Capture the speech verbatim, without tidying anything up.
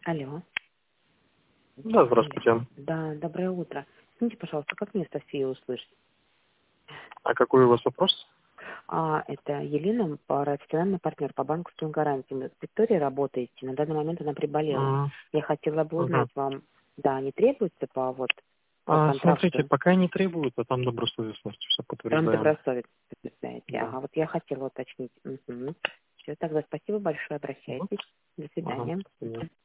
Алло. Да, здравствуйте. Да, доброе утро. Скажите, пожалуйста, как мне Софию услышать? А какой у вас вопрос? А, это Елена, профессиональный партнер по банковским гарантиям. Вы с Викторией работаете, на данный момент она приболела. М, Я хотела бы мгм. узнать вам, да, не требуется по вот по А, смотрите, контракту, пока не требуют, а там добросовестностью все там подтверждаем. добросовестно, представляете. Да. Ага, вот я хотела уточнить. Все, тогда спасибо большое, Вот. обращайтесь. До Ага, свидания. до свидания.